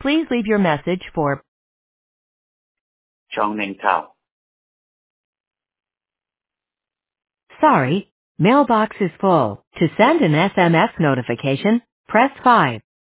Please leave your message for Chong Ning Tao. Sorry, mailbox is full. To send an SMS notification, press 5.